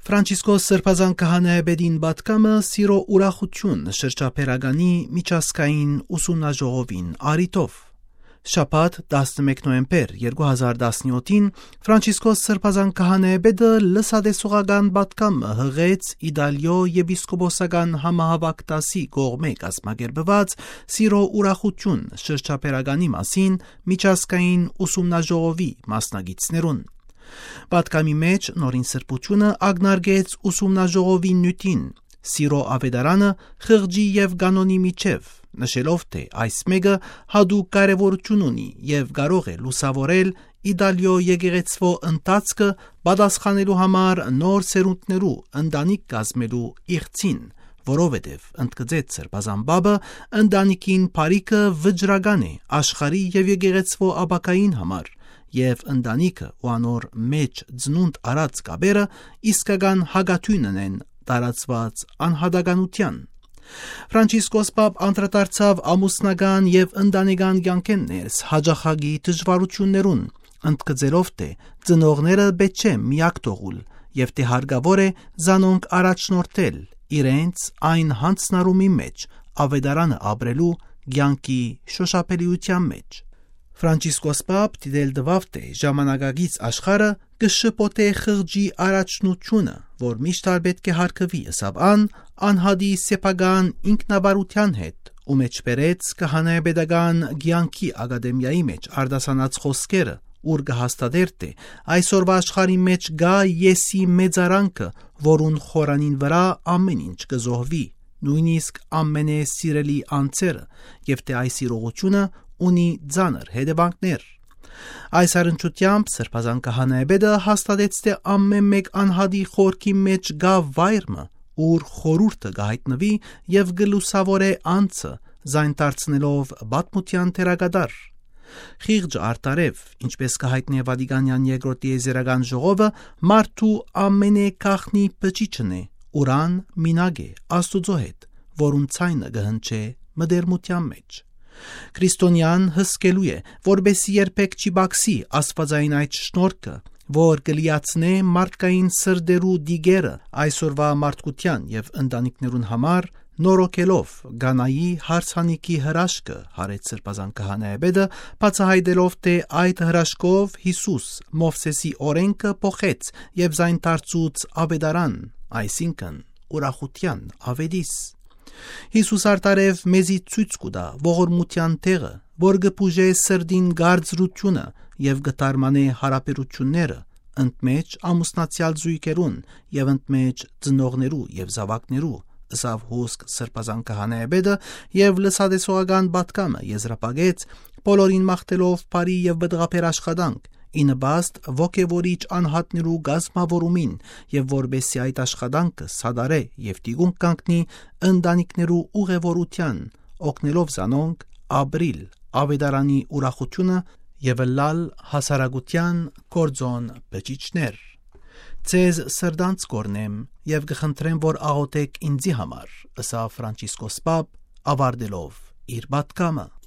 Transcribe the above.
Ֆրանցիսկոս Սրբազան քահանայապետին պատկամը սիրո ուրախություն շրջափերագանի միջազգային ուսումնաժողովին արիտով։ Շաբաթ 11 նոյեմբեր 2017-ին Ֆրանցիսկոս Սրբազան քահանայապետը լսադեսողական պատկամը հղեց Իտալիո եպիսկոպոսական համահավաք կողմէ կազմակերպված սիրո ուրախություն շրջափերագանի մասին միջազգային ուսումնաժողովի մասնակիցներուն։ Պատկամի մեջ նորին սրբությունը ագնարգեց ուսումնաժողովի նյութին, սիրո ավետարանը խղճի եւ կանոնի միջև, նշելով թե այս մեկը հատուկ կարևորություն ունի եւ կարող է լուսավորել Իտալիո եկեղեցվո ընթացքը պատասխանելու համար նոր սերունդներու ընտանիք կազմելու իղծին, որովհետև ընդգծեց Սրբազան Պապը ընտանիքին բարիքը վճռական է աշխարհի եւ եկեղեցվո ապագային համար, եւ ընտանիքը ու անոր մեջ ծնունդ արած կապերը իսկական հագաթույնն են տարածված անհատականության։ Ֆրանցիսկոս Պապ անդրադարձավ ամուսնական եւ ընտանեկան կյանքեն ներս հաջախագի դժվարություններուն, ընդգծելով թե ծնողները պետք չէ միակ թողուլ եւ թե հարկավոր է զանոնք առաջնորդել իրենց այն հանցնարումի մեջ ավետարանը ապրելու կյանքի շոշափելիության մեջ։ Ֆրանցիսկոս Պապ դիտել տվավ թե ժամանակակից աշխարհը կշփոթե խղճի առաջնությունը, որ միշտ պետք է հարգվի, ըսավ անհատի սեփական ինքնաբարության հետ, ու մեջ բերեց քահանայապետական կյանքի ակադեմիայի մեջ արտասանած խոսքերը, ուր կհաստատեր թե այսօրվա աշխարհի մեջ գա եսի մեծարանքը, որուն խորանին վրա ամեն ինչ կզոհվի, նույնիսկ ամենեսիրելի անձերը, եւ թե այս իրողությունը ունի ծանր հետևանքներ։ Այս առընչությամբ Սրբազան քահանայապետը հաստատեց թե ամեն մեկ անհատի խորքի մեջ գա վայրը, ուր խորհուրդը կհայտնվի եւ գլուսավորե անձը, զայն դարձնելով պատմության թերակատար։ Խիղճ արտարև, ինչպես կհայտնի Վատիկանյան երկրորդ տիեզերական ժողովը, մարդու ամենագաղտնի բջիջն է, ուրան մինագ է Աստուծո հետ, որուն ցայնը կհնչե մտերմության մեջ։ Քրիստոնյան հսկելու է, որբեսի երբեք չի բացի աստվածային այդ շնորհքը, որ կլիացնե մարդկային սրդերու դիգերը այսօրվա մարդկության եւ ընտանիքներուն համար, նորոգելով Գանայի հարսանիքի հրաշքը, հարեց Սրբազան քահանայապետը, բացահայտելով թե այդ հրաշքով Հիսուս Մովսեսի օրենքը փոխեց եւ զայն դարձուց ավետարան, այսինքն ուրախության ավետիս։ Հիսուս արտարև մեզի ցույց կուտա ողորմության տեղը, որ կփուժե սրդին գարձրությունը եւ կդարմանե հարաբերությունները ընդմեջ ամուսնացյալ զույգերուն եւ ընդմեջ ծնողներու եւ զավակներու, ըսավ հոսք Սրբազան քահանայապետը եւ լսադեսողական պատկամը եզրափակեց բոլորին մաղթելով բարի եւ բդղաբեր աշխատանք, ի նպաստ ոգևորիչ անհատներու գազմավորումին եւ որբեսի այդ աշխատանքը սադարե եւ տիգուն կանգնի ընտանիքներու ուղևորության, օգնելով զանոնք ապրիլ ավետարանի ուրախությունը եւ լալ հասարակության կորձոն բջիջներ։ Ձեզ սրդանց կորնեմ եւ կխնդրեմ, որ աղոթեք ինձի համար, ըսավ Ֆրանցիսկոս Պապ ավարտելով իր պատկամը։